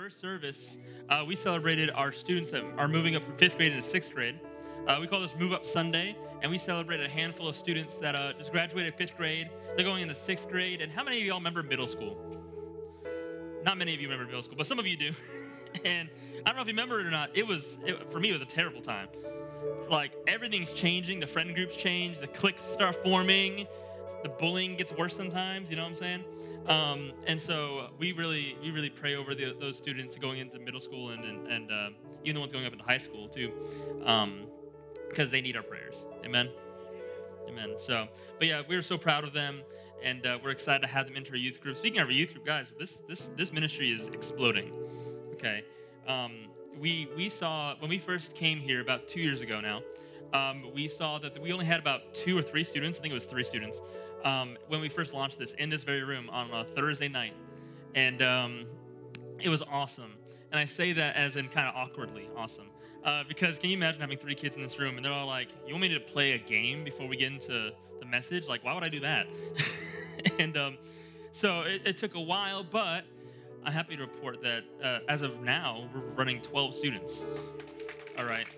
first service, we celebrated our students that are moving up from 5th grade into 6th grade. We call this Move Up Sunday, and we celebrated a handful of students that just graduated 5th grade. They're going into 6th grade. And how many of y'all remember middle school? Not many of you remember middle school, but some of you do. And I don't know if you remember it or not. For me, it was a terrible time. Like, everything's changing. The friend groups change. The cliques start forming. The bullying gets worse sometimes. You know what I'm saying? And so we really pray over those students going into middle school and even the ones going up into high school too, because they need our prayers. Amen. Amen. So, but yeah, we're so proud of them, and we're excited to have them enter our youth group. Speaking of our youth group, guys, this ministry is exploding. Okay. We saw when we first came here about 2 years ago now. We saw that we only had about 2 or 3 students. I think it was 3 students. When we first launched this in this very room on a Thursday night. And it was awesome. And I say that as in kind of awkwardly awesome. Because can you imagine having 3 kids in this room and they're all like, you want me to play a game before we get into the message? Like, why would I do that? And so it took a while, but I'm happy to report that as of now, we're running 12 students. All right.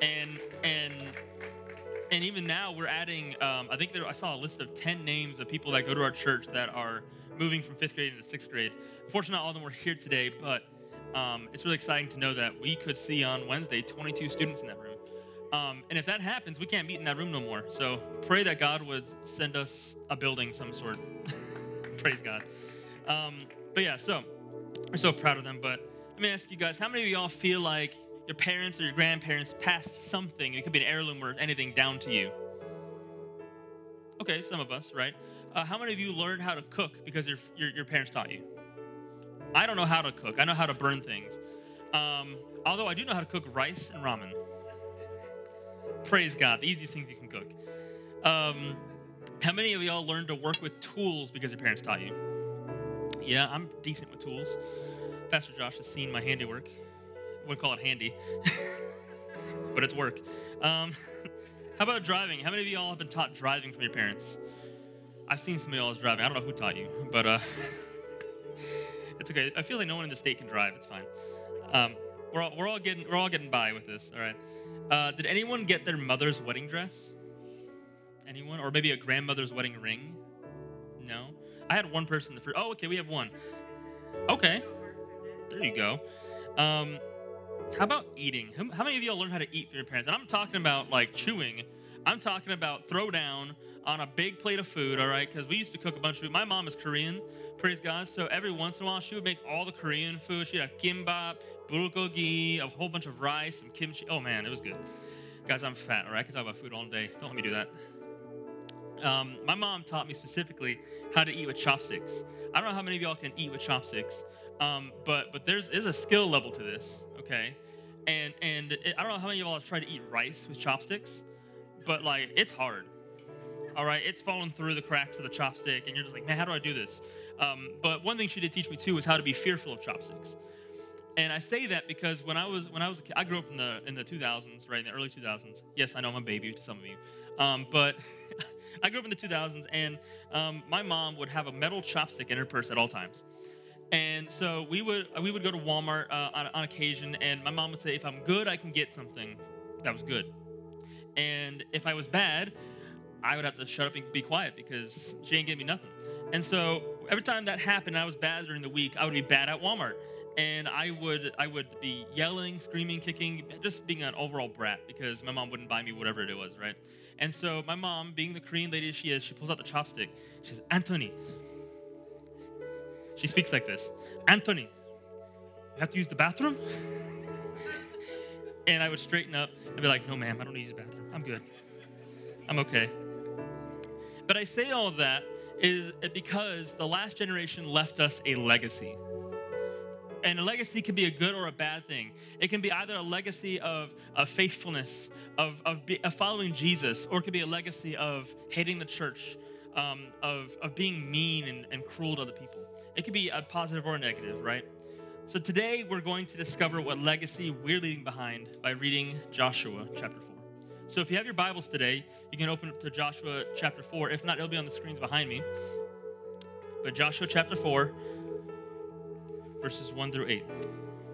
And even now, we're adding, I saw a list of 10 names of people that go to our church that are moving from 5th grade into 6th grade. Unfortunately, not all of them were here today, but it's really exciting to know that we could see on Wednesday 22 students in that room. And if that happens, we can't meet in that room no more. So pray that God would send us a building of some sort. Praise God. But yeah, so we're so proud of them. But let me ask you guys, how many of y'all feel like your parents or your grandparents passed something, it could be an heirloom or anything, down to you? Okay, some of us, right? How many of you learned how to cook because your parents taught you? I don't know how to cook. I know how to burn things. Although I do know how to cook rice and ramen. Praise God, the easiest things you can cook. How many of y'all learned to work with tools because your parents taught you? Yeah, I'm decent with tools. Pastor Josh has seen my handiwork. I wouldn't call it handy, but it's work. How about driving? How many of y'all have been taught driving from your parents? I've seen some of y'all driving. I don't know who taught you, but it's okay. I feel like no one in the state can drive. It's fine. We're all getting by with this. All right. Did anyone get their mother's wedding dress? Anyone, or maybe a grandmother's wedding ring? No. I had one person. Oh, okay. We have one. Okay. There you go. How about eating? How many of y'all learn how to eat from your parents? And I'm talking about like chewing. I'm talking about throw down on a big plate of food, all right? Because we used to cook a bunch of food. My mom is Korean, praise God. So every once in a while, she would make all the Korean food. She had kimbap, bulgogi, a whole bunch of rice, and kimchi. Oh, man, it was good. Guys, I'm fat, all right? I can talk about food all day. Don't let me do that. My mom taught me specifically how to eat with chopsticks. I don't know how many of y'all can eat with chopsticks, but there's a skill level to this, okay? And I don't know how many of y'all have tried to eat rice with chopsticks, but like it's hard. All right, it's falling through the cracks of the chopstick, and you're just like, man, how do I do this? But one thing she did teach me too was how to be fearful of chopsticks. And I say that because when I was a kid, I grew up in the 2000s, right, in the early 2000s. Yes, I know I'm a baby to some of you, but I grew up in the 2000s, and my mom would have a metal chopstick in her purse at all times. And so we would go to Walmart on occasion, and my mom would say, if I'm good, I can get something that was good. And if I was bad, I would have to shut up and be quiet because she ain't getting me nothing. And so every time that happened, I was bad during the week, I would be bad at Walmart. And I would be yelling, screaming, kicking, just being an overall brat because my mom wouldn't buy me whatever it was, right? And so my mom, being the Korean lady she is, she pulls out the chopstick. She says, Anthony. She speaks like this. Anthony, you have to use the bathroom? And I would straighten up and be like, no, ma'am, I don't need to use the bathroom. I'm good. I'm okay. But I say all of that is because the last generation left us a legacy. And a legacy can be a good or a bad thing. It can be either a legacy of faithfulness, of following Jesus, or it could be a legacy of hating the church, of being mean and cruel to other people. It could be a positive or a negative, right? So today we're going to discover what legacy we're leaving behind by reading Joshua chapter 4. So if you have your Bibles today, you can open it to Joshua chapter 4. If not, it'll be on the screens behind me. But Joshua chapter 4, verses 1 through 8.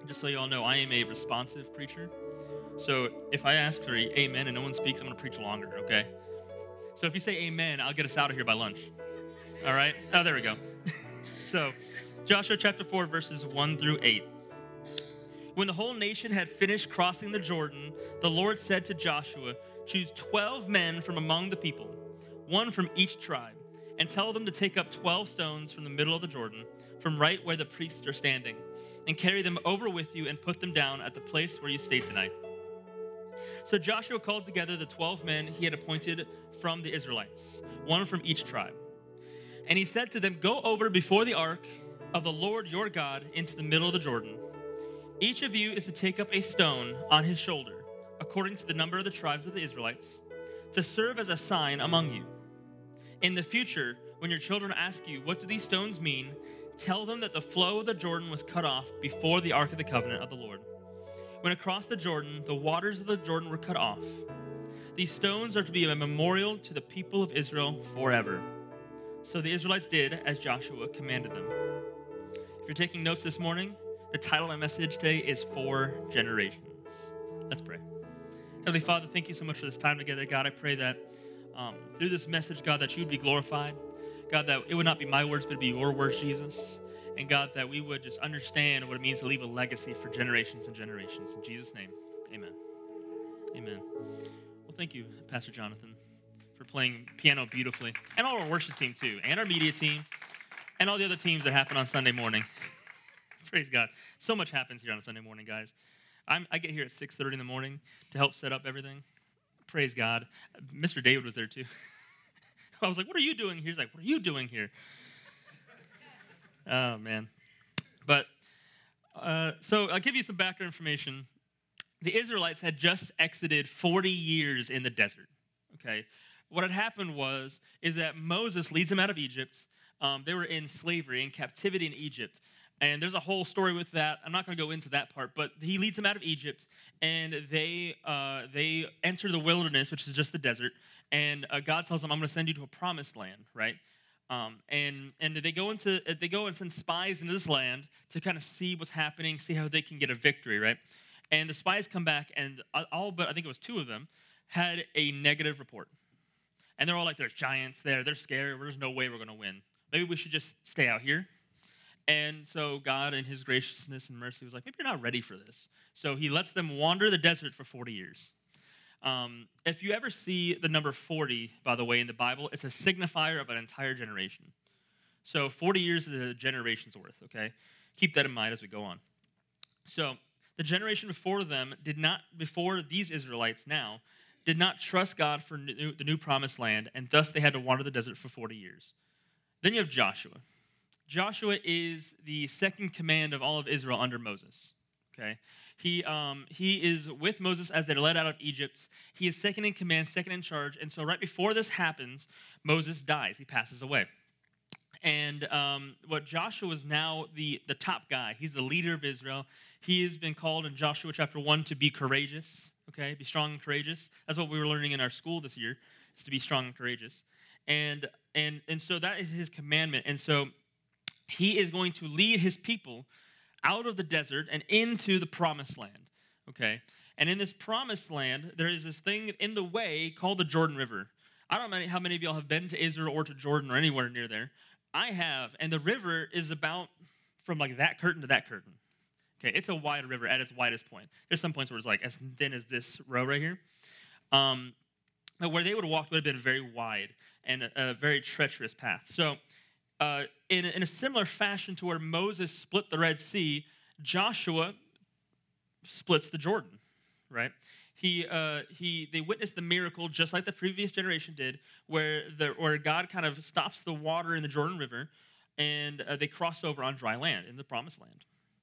Just so you all know, I am a responsive preacher. So if I ask for amen and no one speaks, I'm going to preach longer, okay? So if you say amen, I'll get us out of here by lunch. All right? Oh, there we go. So Joshua chapter 4, verses 1 through 8. When the whole nation had finished crossing the Jordan, the Lord said to Joshua, choose 12 men from among the people, one from each tribe, and tell them to take up 12 stones from the middle of the Jordan, from right where the priests are standing, and carry them over with you and put them down at the place where you stayed tonight. So Joshua called together the 12 men he had appointed from the Israelites, one from each tribe. And he said to them, go over before the ark of the Lord your God into the middle of the Jordan. Each of you is to take up a stone on his shoulder, according to the number of the tribes of the Israelites, to serve as a sign among you. In the future, when your children ask you, what do these stones mean? Tell them that the flow of the Jordan was cut off before the ark of the covenant of the Lord. When across the Jordan, the waters of the Jordan were cut off. These stones are to be a memorial to the people of Israel forever. So the Israelites did as Joshua commanded them. If you're taking notes this morning, the title of my message today is 4 Generations. Let's pray. Heavenly Father, thank you so much for this time together. God, I pray that through this message, God, that you would be glorified. God, that it would not be my words, but it would be your words, Jesus. And God, that we would just understand what it means to leave a legacy for generations and generations. In Jesus' name, amen. Amen. Well, thank you, Pastor Jonathan, for playing piano beautifully. And all our worship team, too. And our media team. And all the other teams that happen on Sunday morning. Praise God. So much happens here on a Sunday morning, guys. I get here at 6:30 in the morning to help set up everything. Praise God. Mr. David was there, too. I was like, what are you doing here? He's like, what are you doing here? Oh, man. But, so I'll give you some background information. The Israelites had just exited 40 years in the desert, okay? What had happened is that Moses leads them out of Egypt. They were in slavery, in captivity in Egypt. And there's a whole story with that. I'm not going to go into that part, but he leads them out of Egypt, and they enter the wilderness, which is just the desert, and God tells them, I'm going to send you to a promised land, right? And they go and send spies into this land to kind of see what's happening, see how they can get a victory, right? And the spies come back, and all but I think it was 2 of them had a negative report. And they're all like, there's giants there, they're scared, there's no way we're going to win. Maybe we should just stay out here. And so God, in his graciousness and mercy, was like, maybe you're not ready for this. So he lets them wander the desert for 40 years. If you ever see the number 40, by the way, in the Bible, it's a signifier of an entire generation. So 40 years is a generation's worth, okay? Keep that in mind as we go on. So the generation before them before these Israelites now, did not trust God for the new promised land, and thus they had to wander the desert for 40 years. Then you have Joshua. Joshua is the second command of all of Israel under Moses, okay? He is with Moses as they're led out of Egypt. He is second in command, second in charge, and so right before this happens, Moses dies. He passes away. And what Joshua is now the top guy. He's the leader of Israel. He has been called in Joshua chapter 1 to be courageous, okay? Be strong and courageous. That's what we were learning in our school this year, is to be strong and courageous. And so that is his commandment. And so he is going to lead his people out of the desert and into the promised land, okay? And in this promised land, there is this thing in the way called the Jordan River. I don't know how many of y'all have been to Israel or to Jordan or anywhere near there. I have, and the river is about from like that curtain to that curtain. Okay, it's a wide river at its widest point. There's some points where it's like as thin as this row right here. But where they would have walked would have been very wide and a very treacherous path. So in a similar fashion to where Moses split the Red Sea, Joshua splits the Jordan, right? They witnessed the miracle just like the previous generation did, where God kind of stops the water in the Jordan River, and they cross over on dry land in the Promised Land.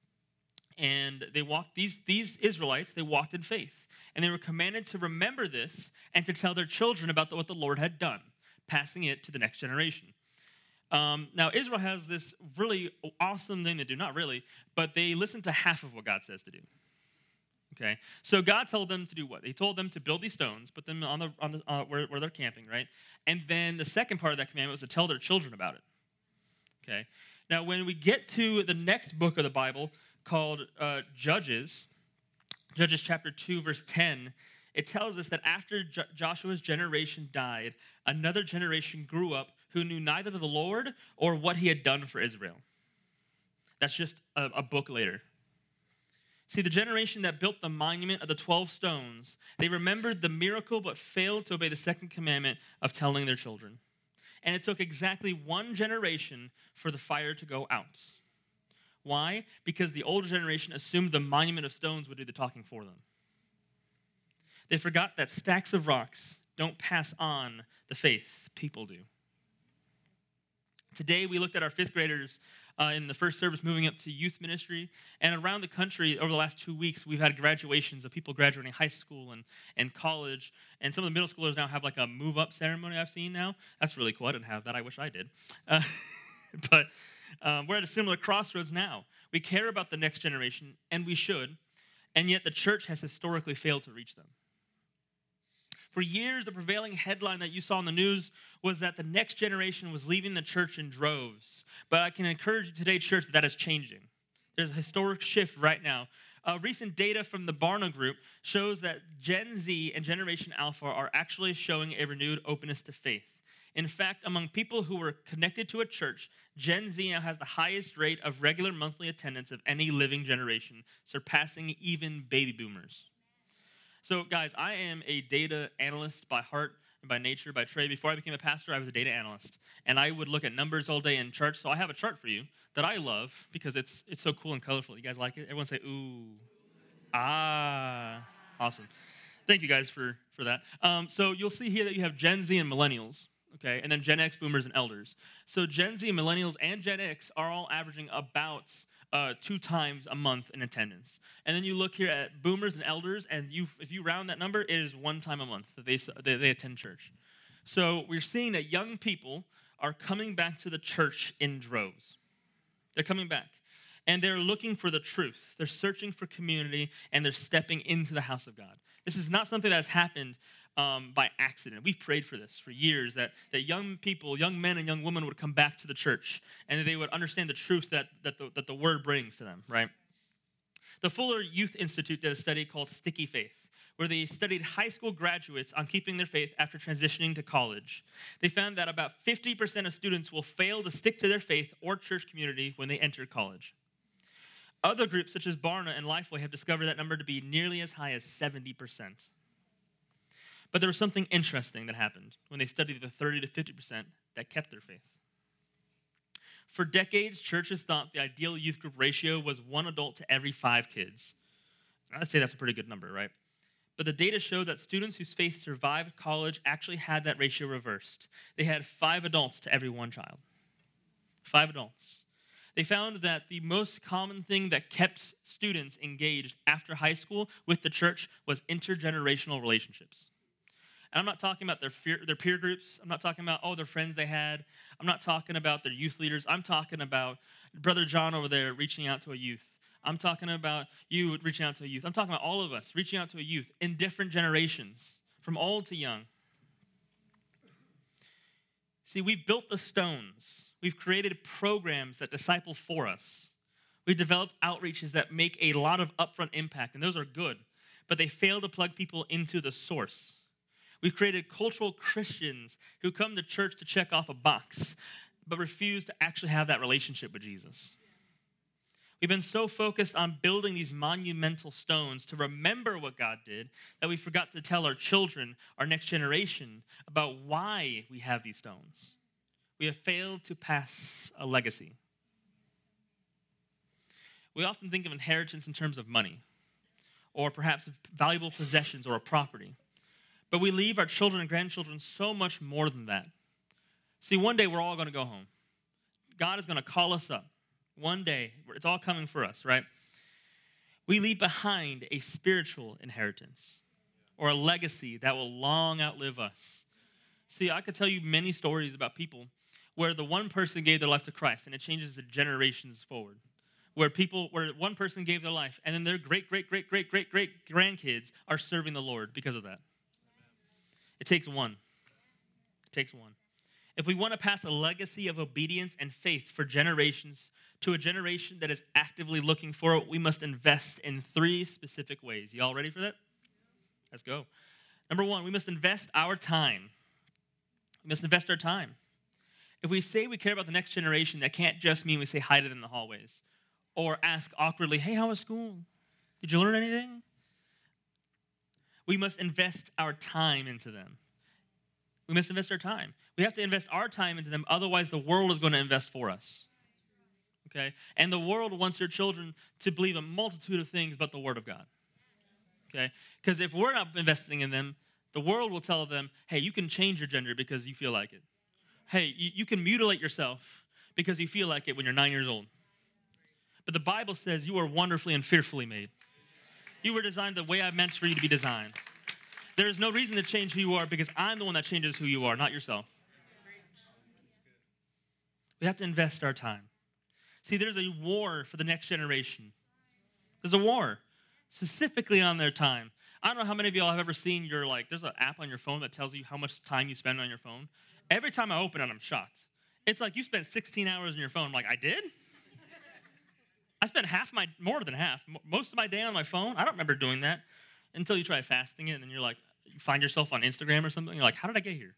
And they walked these Israelites. They walked in faith, and they were commanded to remember this and to tell their children about what the Lord had done, passing it to the next generation. Now, Israel has this really awesome thing to do. Not really, but they listen to half of what God says to do. Okay, so God told them to do what? He told them to build these stones, put them on where they're camping, right? And then the second part of that commandment was to tell their children about it. Okay, Now, when we get to the next book of the Bible called Judges, Judges chapter 2, verse 10, it tells us that after Joshua's generation died, another generation grew up who knew neither the Lord or what he had done for Israel. That's just a book later. See, the generation that built the monument of the 12 stones, they remembered the miracle but failed to obey the second commandment of telling their children. And it took exactly one generation for the fire to go out. Why? Because the older generation assumed the monument of stones would do the talking for them. They forgot that stacks of rocks don't pass on the faith, people do. Today, we looked at our fifth graders in the first service moving up to youth ministry. And around the country, over the last 2 weeks, we've had graduations of people graduating high school and college. And some of the middle schoolers now have like a move-up ceremony I've seen now. That's really cool. I didn't have that. I wish I did. But we're at a similar crossroads now. We care about the next generation, and we should. And yet the church has historically failed to reach them. For years, the prevailing headline that you saw in the news was that the next generation was leaving the church in droves. But I can encourage you today, church, that is changing. There's a historic shift right now. Recent data from the Barna Group shows that Gen Z and Generation Alpha are actually showing a renewed openness to faith. In fact, among people who were connected to a church, Gen Z now has the highest rate of regular monthly attendance of any living generation, surpassing even baby boomers. So, guys, I am a data analyst by heart and by nature, by trade. Before I became a pastor, I was a data analyst. And I would look at numbers all day in charts. So I have a chart for you that I love because it's so cool and colorful. You guys like it? Everyone say, ooh. Ah. Awesome. Thank you guys for that. So you'll see here that you have Gen Z and millennials, okay, and then Gen X, boomers, and elders. So Gen Z, millennials, and Gen X are all averaging about 2 times a month in attendance. And then you look here at boomers and elders, and if you round that number, it is 1 time a month that they attend church. So we're seeing that young people are coming back to the church in droves. They're coming back, and they're looking for the truth. They're searching for community, and they're stepping into the house of God. This is not something that has happened by accident. We've prayed for this for years, that young people, young men and young women would come back to the church and that they would understand the truth that the word brings to them, right? The Fuller Youth Institute did a study called Sticky Faith, where they studied high school graduates on keeping their faith after transitioning to college. They found that about 50% of students will fail to stick to their faith or church community when they enter college. Other groups, such as Barna and Lifeway, have discovered that number to be nearly as high as 70%. But there was something interesting that happened when they studied the 30 to 50% that kept their faith. For decades, churches thought the ideal youth group ratio was 1 adult to every 5 kids. I'd say that's a pretty good number, right? But the data showed that students whose faith survived college actually had that ratio reversed. They had 5 adults to every 1 child. 5 adults. They found that the most common thing that kept students engaged after high school with the church was intergenerational relationships. And I'm not talking about their peer groups. I'm not talking about, their friends they had. I'm not talking about their youth leaders. I'm talking about Brother John over there reaching out to a youth. I'm talking about you reaching out to a youth. I'm talking about all of us reaching out to a youth in different generations, from old to young. See, we've built the stones. We've created programs that disciple for us. We've developed outreaches that make a lot of upfront impact, and those are good, but they fail to plug people into the source. We've created cultural Christians who come to church to check off a box, but refuse to actually have that relationship with Jesus. We've been so focused on building these monumental stones to remember what God did that we forgot to tell our children, our next generation, about why we have these stones. We have failed to pass a legacy. We often think of inheritance in terms of money, or perhaps valuable possessions or a property. But we leave our children and grandchildren so much more than that. See, one day we're all going to go home. God is going to call us up. One day, it's all coming for us, right? We leave behind a spiritual inheritance or a legacy that will long outlive us. See, I could tell you many stories about people where the one person gave their life to Christ and it changes the generations forward. Where one person gave their life and then their great grandkids are serving the Lord because of that. It takes one. It takes one. If we want to pass a legacy of obedience and faith for generations to a generation that is actively looking for it, we must invest in 3 specific ways. Y'all ready for that? Let's go. Number 1, we must invest our time. We must invest our time. If we say we care about the next generation, that can't just mean we say hi to them in the hallways or ask awkwardly, hey, how was school? Did you learn anything? We must invest our time into them. We must invest our time. We have to invest our time into them, otherwise the world is going to invest for us. Okay? And the world wants your children to believe a multitude of things but the Word of God. Okay? Because if we're not investing in them, the world will tell them, hey, you can change your gender because you feel like it. Hey, you can mutilate yourself because you feel like it when you're 9 years old. But the Bible says you are wonderfully and fearfully made. You were designed the way I meant for you to be designed. There is no reason to change who you are because I'm the one that changes who you are, not yourself. We have to invest our time. See, there's a war for the next generation. There's a war specifically on their time. I don't know how many of y'all have ever seen there's an app on your phone that tells you how much time you spend on your phone. Every time I open it, I'm shocked. It's like you spent 16 hours on your phone. I'm like, I did? I spent more than half, most of my day on my phone. I don't remember doing that until you try fasting it, and then you're like, you find yourself on Instagram or something. You're like, how did I get here?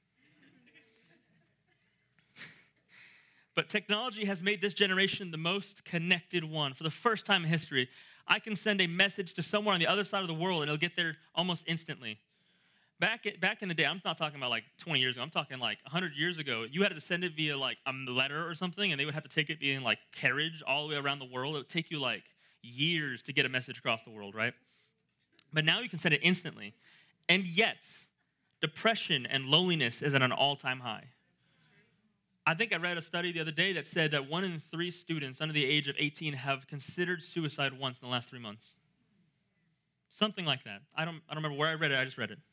But technology has made this generation the most connected one. For the first time in history, I can send a message to someone on the other side of the world, and it'll get there almost instantly. Back in the day, I'm not talking about like 20 years ago. I'm talking like 100 years ago. You had to send it via like a letter or something, and they would have to take it via like carriage all the way around the world. It would take you like years to get a message across the world, right? But now you can send it instantly. And yet, depression and loneliness is at an all-time high. I think I read a study the other day that said that 1 in 3 students under the age of 18 have considered suicide once in the last 3 months. Something like that. I don't remember where I read it. I just read it.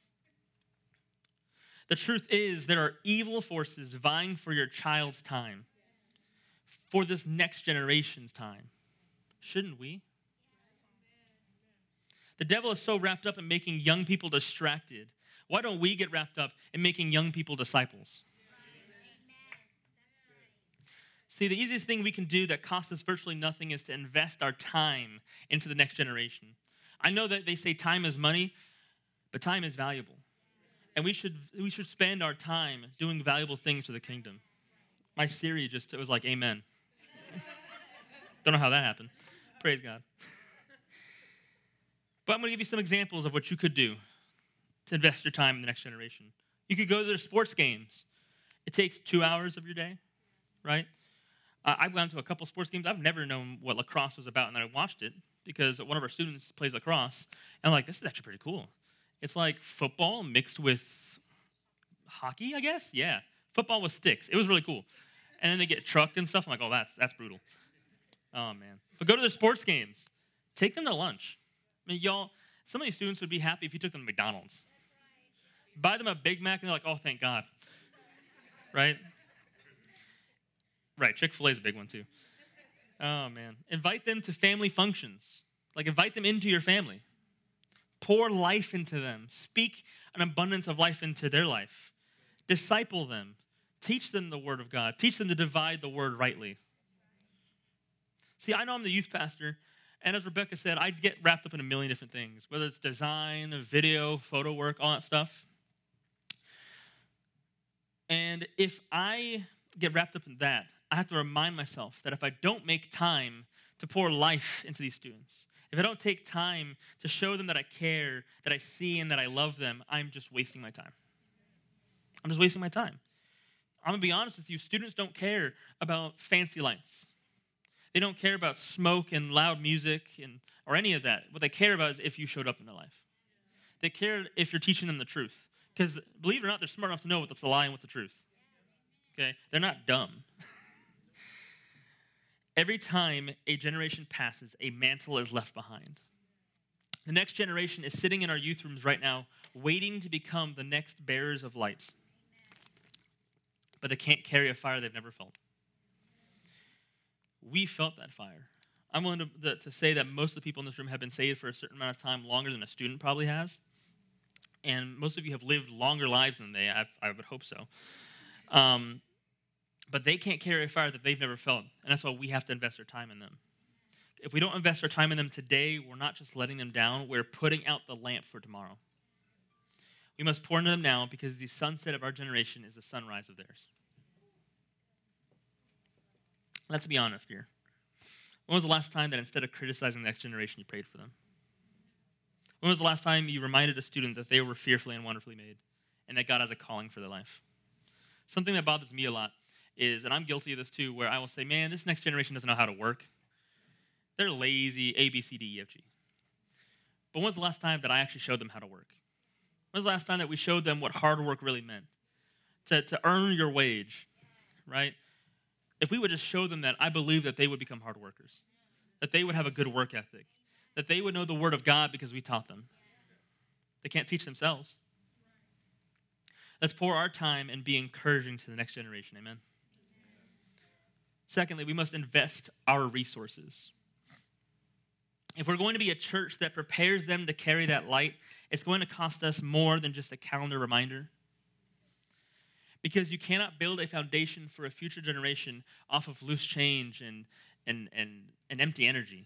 The truth is, there are evil forces vying for your child's time, for this next generation's time. Shouldn't we? The devil is so wrapped up in making young people distracted. Why don't we get wrapped up in making young people disciples? See, the easiest thing we can do that costs us virtually nothing is to invest our time into the next generation. I know that they say time is money, but time is valuable. And we should spend our time doing valuable things for the kingdom. My Siri it was like, amen. Don't know how that happened. Praise God. But I'm going to give you some examples of what you could do to invest your time in the next generation. You could go to their sports games. It takes 2 hours of your day, right? I've gone to a couple sports games. I've never known what lacrosse was about, and then I watched it because one of our students plays lacrosse. And I'm like, this is actually pretty cool. It's like football mixed with hockey, I guess? Yeah. Football with sticks. It was really cool. And then they get trucked and stuff. I'm like, oh, that's brutal. Oh, man. But go to the sports games. Take them to lunch. I mean, y'all, some of these students would be happy if you took them to McDonald's. Buy them a Big Mac, and they're like, oh, thank God. Right? Right, Chick-fil-A is a big one, too. Oh, man. Invite them to family functions. Like, invite them into your family. Pour life into them. Speak an abundance of life into their life. Disciple them. Teach them the Word of God. Teach them to divide the Word rightly. See, I know I'm the youth pastor, and as Rebecca said, I get wrapped up in a million different things, whether it's design, video, photo work, all that stuff. And if I get wrapped up in that, I have to remind myself that if I don't make time to pour life into these students, if I don't take time to show them that I care, that I see, and that I love them, I'm just wasting my time. I'm just wasting my time. I'm going to be honest with you, students don't care about fancy lights. They don't care about smoke and loud music or any of that. What they care about is if you showed up in their life. They care if you're teaching them the truth. Because believe it or not, they're smart enough to know what's a lie and what's the truth. Okay? They're not dumb. Every time a generation passes, a mantle is left behind. The next generation is sitting in our youth rooms right now, waiting to become the next bearers of light. But they can't carry a fire they've never felt. We felt that fire. I'm willing to say that most of the people in this room have been saved for a certain amount of time, longer than a student probably has. And most of you have lived longer lives than they. I would hope so. But they can't carry a fire that they've never felt, and that's why we have to invest our time in them. If we don't invest our time in them today, we're not just letting them down, we're putting out the lamp for tomorrow. We must pour into them now because the sunset of our generation is the sunrise of theirs. Let's be honest here. When was the last time that instead of criticizing the next generation, you prayed for them? When was the last time you reminded a student that they were fearfully and wonderfully made and that God has a calling for their life? Something that bothers me a lot is, and I'm guilty of this too, where I will say, man, this next generation doesn't know how to work. They're lazy, A, B, C, D, E, F, G. But when was the last time that I actually showed them how to work? When was the last time that we showed them what hard work really meant? To earn your wage, right? If we would just show them that, I believe that they would become hard workers, that they would have a good work ethic, that they would know the Word of God because we taught them. They can't teach themselves. Let's pour our time and be encouraging to the next generation, amen? Secondly, we must invest our resources. If we're going to be a church that prepares them to carry that light, it's going to cost us more than just a calendar reminder. Because you cannot build a foundation for a future generation off of loose change and empty energy.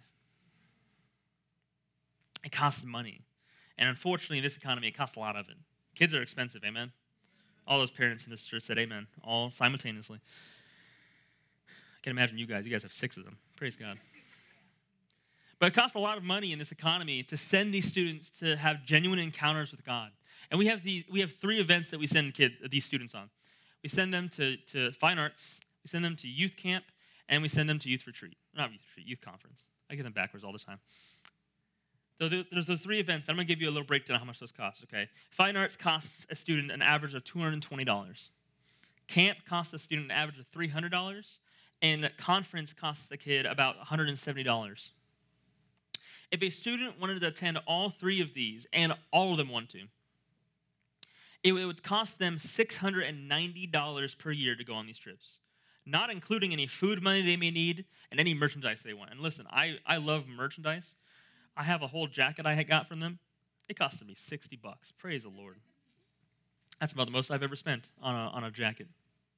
It costs money. And unfortunately, in this economy, it costs a lot of it. Kids are expensive, amen? All those parents in this church said amen, all simultaneously. I can imagine you guys have 6 of them. Praise God. But it costs a lot of money in this economy to send these students to have genuine encounters with God. And we have 3 events that we send these students on. We send them to fine arts, we send them to youth camp, and we send them to youth retreat. Not youth retreat, youth conference. I get them backwards all the time. So there's those 3 events. I'm going to give you a little breakdown of how much those cost, okay? Fine arts costs a student an average of $220. Camp costs a student an average of $300. And conference costs a kid about $170. If a student wanted to attend all 3 of these, and all of them want to, it would cost them $690 per year to go on these trips, not including any food money they may need and any merchandise they want. And listen, I love merchandise. I have a whole jacket I had got from them. It costed me $60. Praise the Lord. That's about the most I've ever spent on a jacket.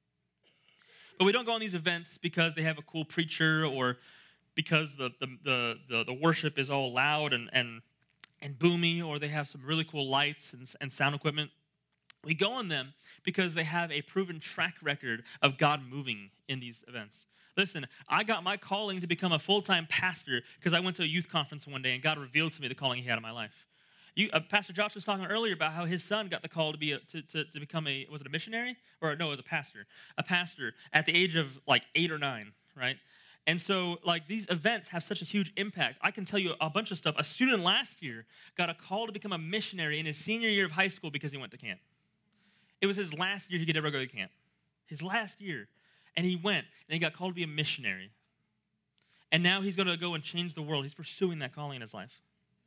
But we don't go on these events because they have a cool preacher or because the worship is all loud and boomy, or they have some really cool lights and sound equipment. We go on them because they have a proven track record of God moving in these events. Listen, I got my calling to become a full-time pastor because I went to a youth conference one day and God revealed to me the calling he had in my life. Pastor Josh was talking earlier about how his son got the call to become a missionary? Or no, it was a pastor at the age of like 8 or 9, right? And so, like, these events have such a huge impact. I can tell you a bunch of stuff. A student last year got a call to become a missionary in his senior year of high school because he went to camp. It was his last year he could ever go to camp. His last year. And he went, and he got called to be a missionary. And now he's going to go and change the world. He's pursuing that calling in his life.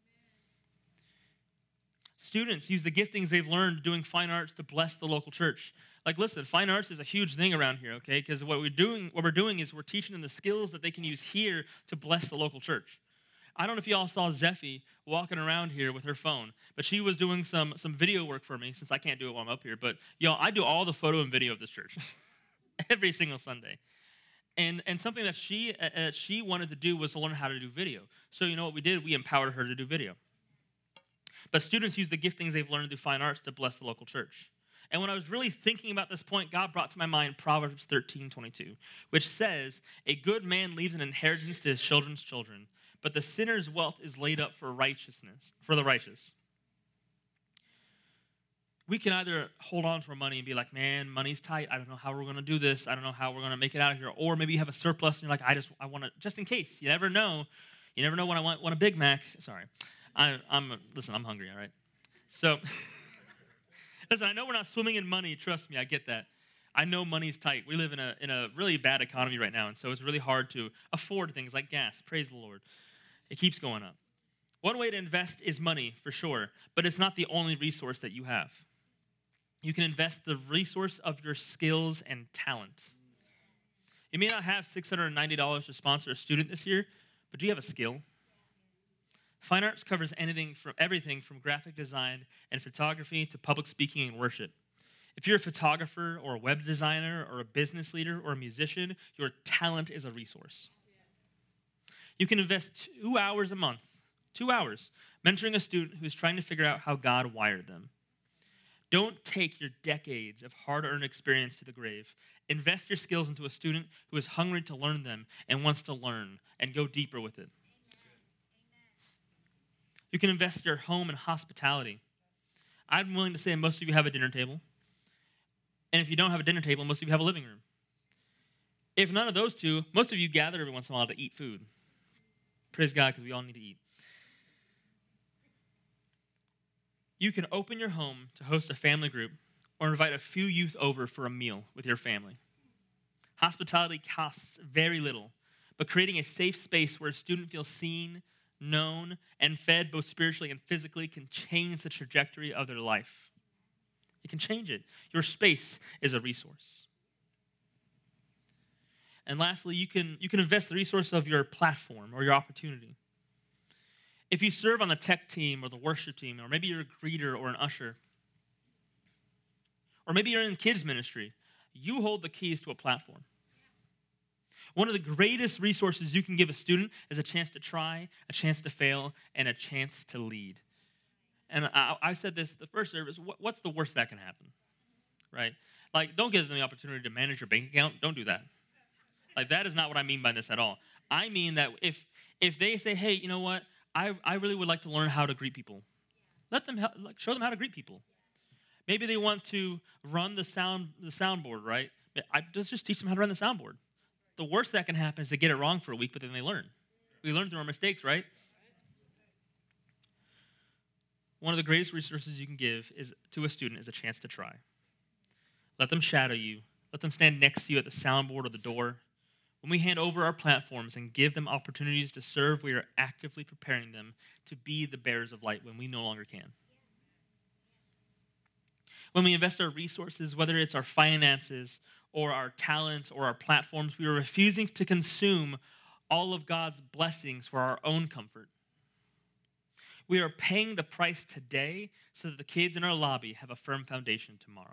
Students use the giftings they've learned doing fine arts to bless the local church. Like, listen, fine arts is a huge thing around here, okay? Because what we're doing is we're teaching them the skills that they can use here to bless the local church. I don't know if y'all saw Zeffie walking around here with her phone, but she was doing some video work for me, since I can't do it while I'm up here. But y'all, I do all the photo and video of this church every single Sunday. And something that she wanted to do was to learn how to do video. So you know what we did? We empowered her to do video. But students use the giftings they've learned through fine arts to bless the local church. And when I was really thinking about this point, God brought to my mind Proverbs 13:22, which says, "A good man leaves an inheritance to his children's children, but the sinner's wealth is laid up for the righteous." We can either hold on to our money and be like, man, money's tight. I don't know how we're going to do this. I don't know how we're going to make it out of here. Or maybe you have a surplus and you're like, I want to, just in case. You never know. You never know when I want a Big Mac. Sorry. Listen, I'm hungry, all right? So, listen, I know we're not swimming in money. Trust me, I get that. I know money's tight. We live in a really bad economy right now, and so it's really hard to afford things like gas. Praise the Lord. It keeps going up. One way to invest is money, for sure, but it's not the only resource that you have. You can invest the resource of your skills and talent. You may not have $690 to sponsor a student this year, but do you have a skill? Fine arts covers everything from graphic design and photography to public speaking and worship. If you're a photographer or a web designer or a business leader or a musician, your talent is a resource. You can invest 2 hours a month, 2 hours, mentoring a student who is trying to figure out how God wired them. Don't take your decades of hard-earned experience to the grave. Invest your skills into a student who is hungry to learn them and wants to learn and go deeper with it. You can invest your home in hospitality. I'm willing to say most of you have a dinner table. And if you don't have a dinner table, most of you have a living room. If none of those two, most of you gather every once in a while to eat food. Praise God, because we all need to eat. You can open your home to host a family group or invite a few youth over for a meal with your family. Hospitality costs very little, but creating a safe space where a student feels seen, known, and fed both spiritually and physically can change the trajectory of their life. It can change it. Your space is a resource. And lastly, you can invest the resource of your platform or your opportunity. If you serve on the tech team or the worship team, or maybe you're a greeter or an usher, or maybe you're in kids ministry, you hold the keys to a platform. One of the greatest resources you can give a student is a chance to try, a chance to fail, and a chance to lead. And I said this the first service, what's the worst that can happen, right? Like, don't give them the opportunity to manage your bank account. Don't do that. Like, that is not what I mean by this at all. I mean that if they say, hey, you know what, I really would like to learn how to greet people. Let them show them how to greet people. Maybe they want to run the soundboard, right? Just teach them how to run the soundboard. The worst that can happen is they get it wrong for a week, but then they learn. We learn through our mistakes, right? One of the greatest resources you can give to a student is a chance to try. Let them shadow you. Let them stand next to you at the soundboard or the door. When we hand over our platforms and give them opportunities to serve, we are actively preparing them to be the bearers of light when we no longer can. When we invest our resources, whether it's our finances or our talents or our platforms, we are refusing to consume all of God's blessings for our own comfort. We are paying the price today so that the kids in our lobby have a firm foundation tomorrow.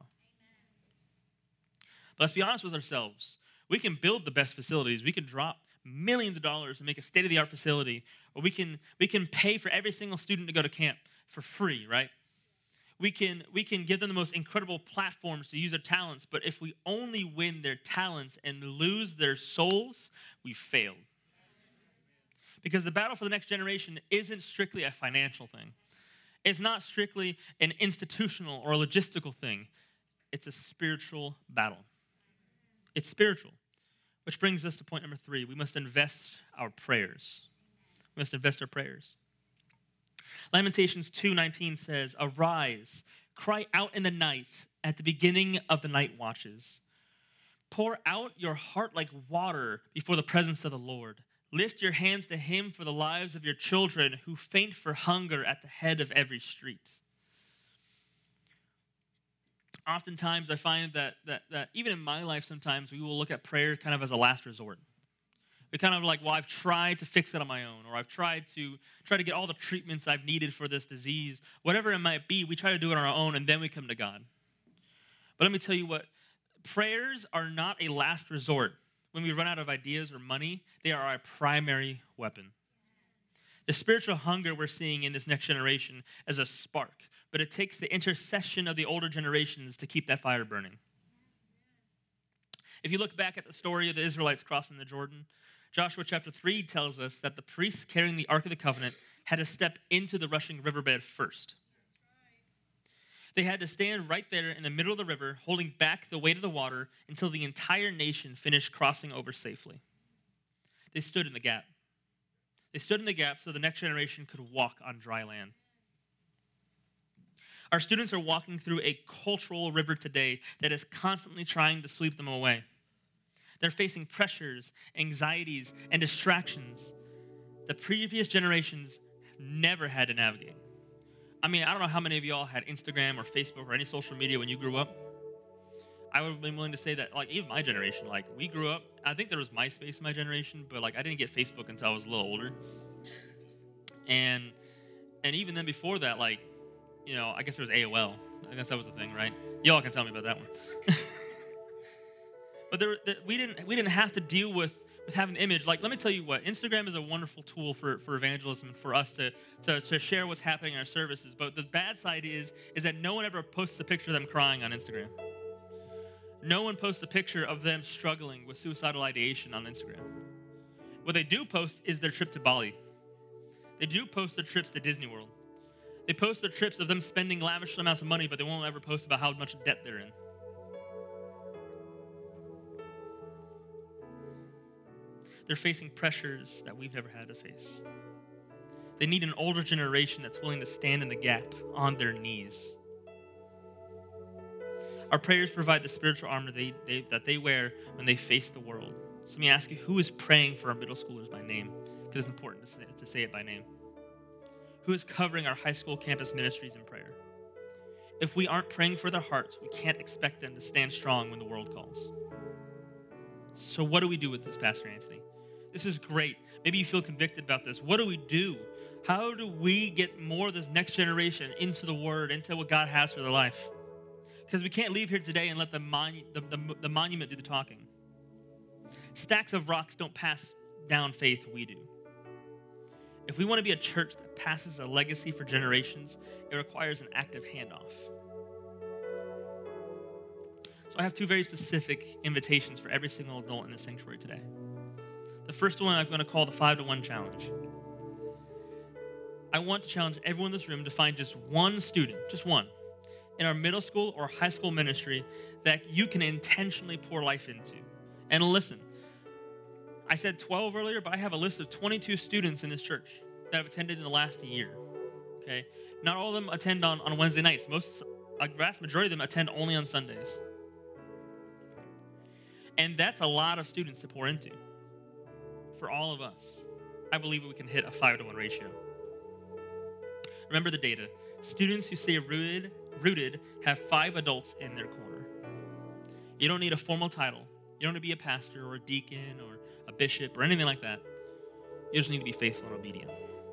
But let's be honest with ourselves. We can build the best facilities. We can drop millions of dollars and make a state-of-the-art facility, or we can pay for every single student to go to camp for free, right? We can give them the most incredible platforms to use their talents, but if we only win their talents and lose their souls, we failed. Because the battle for the next generation isn't strictly a financial thing. It's not strictly an institutional or a logistical thing. It's a spiritual battle. It's spiritual. Which brings us to point number 3. We must invest our prayers. We must invest our prayers. Lamentations 2:19 says, "Arise, cry out in the night at the beginning of the night watches. Pour out your heart like water before the presence of the Lord. Lift your hands to him for the lives of your children who faint for hunger at the head of every street." Oftentimes, I find that even in my life, sometimes we will look at prayer kind of as a last resort. We kind of like, well, I've tried to fix it on my own, or I've tried to get all the treatments I've needed for this disease. Whatever it might be, we try to do it on our own, and then we come to God. But let me tell you what, prayers are not a last resort. When we run out of ideas or money, they are our primary weapon. The spiritual hunger we're seeing in this next generation is a spark, but it takes the intercession of the older generations to keep that fire burning. If you look back at the story of the Israelites crossing the Jordan, Joshua chapter 3 tells us that the priests carrying the Ark of the Covenant had to step into the rushing riverbed first. They had to stand right there in the middle of the river, holding back the weight of the water until the entire nation finished crossing over safely. They stood in the gap. They stood in the gap so the next generation could walk on dry land. Our students are walking through a cultural river today that is constantly trying to sweep them away. They're facing pressures, anxieties, and distractions the previous generations never had to navigate. I mean, I don't know how many of y'all had Instagram or Facebook or any social media when you grew up. I would have been willing to say that, like, even my generation, like, we grew up, I think there was MySpace in my generation, but, like, I didn't get Facebook until I was a little older. And even then before that, like, you know, I guess there was AOL. I guess that was the thing, right? Y'all can tell me about that one. But we didn't have to deal with having an image. Like, let me tell you what, Instagram is a wonderful tool for evangelism, for us to share what's happening in our services. But the bad side is that no one ever posts a picture of them crying on Instagram. No one posts a picture of them struggling with suicidal ideation on Instagram. What they do post is their trip to Bali. They do post their trips to Disney World. They post their trips of them spending lavish amounts of money, but they won't ever post about how much debt they're in. They're facing pressures that we've never had to face. They need an older generation that's willing to stand in the gap on their knees. Our prayers provide the spiritual armor that they wear when they face the world. So let me ask you, who is praying for our middle schoolers by name? Because it's important to say it by name. Who is covering our high school campus ministries in prayer? If we aren't praying for their hearts, we can't expect them to stand strong when the world calls. So what do we do with this, Pastor Anthony? This is great. Maybe you feel convicted about this. What do we do? How do we get more of this next generation into the Word, into what God has for their life? Because we can't leave here today and let the monument do the talking. Stacks of rocks don't pass down faith, we do. If we want to be a church that passes a legacy for generations, it requires an active handoff. So I have two very specific invitations for every single adult in the sanctuary today. The first one I'm going to call the 5-to-1 challenge. I want to challenge everyone in this room to find just one student, just one, in our middle school or high school ministry that you can intentionally pour life into. And listen, I said 12 earlier, but I have a list of 22 students in this church that have attended in the last year. Okay? Not all of them attend on Wednesday nights. A vast majority of them attend only on Sundays. And that's a lot of students to pour into. For all of us, I believe we can hit a 5-to-1 ratio. Remember the data. Students who stay rooted have 5 adults in their corner. You don't need a formal title. You don't need to be a pastor or a deacon or a bishop or anything like that. You just need to be faithful and obedient.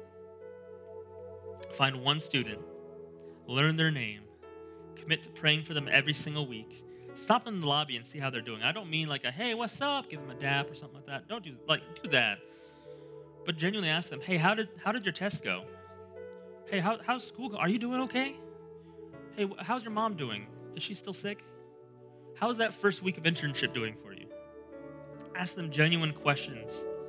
Find one student, learn their name, commit to praying for them every single week. Stop them in the lobby and see how they're doing. I don't mean like a, hey, what's up? Give them a dap or something like that. Don't do that. But genuinely ask them, hey, how did your test go? Hey, how's school go? Are you doing okay? Hey, how's your mom doing? Is she still sick? How's that first week of internship doing for you? Ask them genuine questions.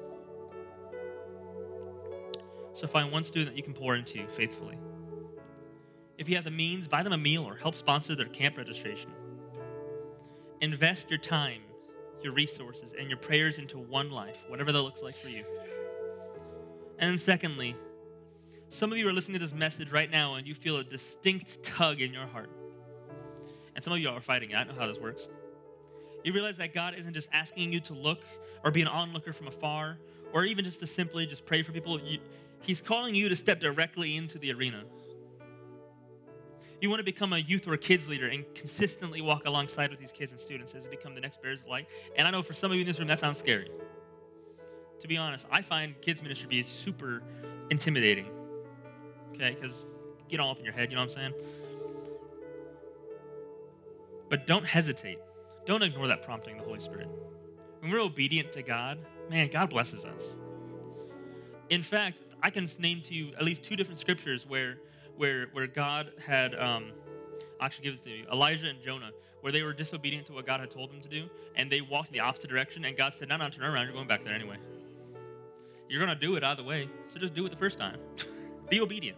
So find one student that you can pour into faithfully. If you have the means, buy them a meal or help sponsor their camp registration. Invest your time, your resources, and your prayers into one life, whatever that looks like for you. And then secondly, some of you are listening to this message right now and you feel a distinct tug in your heart. And some of you are fighting it. I know how this works. You realize that God isn't just asking you to look or be an onlooker from afar or even just to simply just pray for people. He's calling you to step directly into the arena. You want to become a youth or a kids leader and consistently walk alongside with these kids and students as they become the next bearers of light. And I know for some of you in this room, that sounds scary. To be honest, I find kids ministry to be super intimidating. Okay, because get all up in your head, you know what I'm saying? But don't hesitate. Don't ignore that prompting of the Holy Spirit. When we're obedient to God, man, God blesses us. In fact, I can name to you at least 2 different scriptures where God had, actually give it to you, Elijah and Jonah, where they were disobedient to what God had told them to do, and they walked in the opposite direction, and God said, no, turn around, you're going back there anyway. You're going to do it either way, so just do it the first time. Be obedient.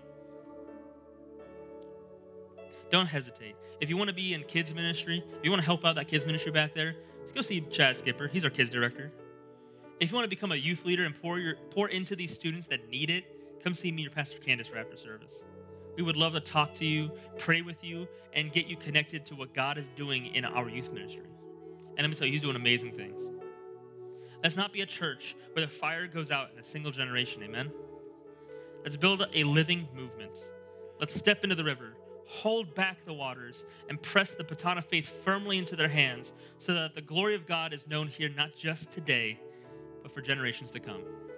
Don't hesitate. If you want to be in kids ministry, if you want to help out that kids ministry back there, go see Chad Skipper. He's our kids director. If you want to become a youth leader and pour into these students that need it, come see me or Pastor Candace for after service. We would love to talk to you, pray with you, and get you connected to what God is doing in our youth ministry. And let me tell you, he's doing amazing things. Let's not be a church where the fire goes out in a single generation, amen? Let's build a living movement. Let's step into the river, hold back the waters, and press the baton of faith firmly into their hands so that the glory of God is known here not just today, but for generations to come.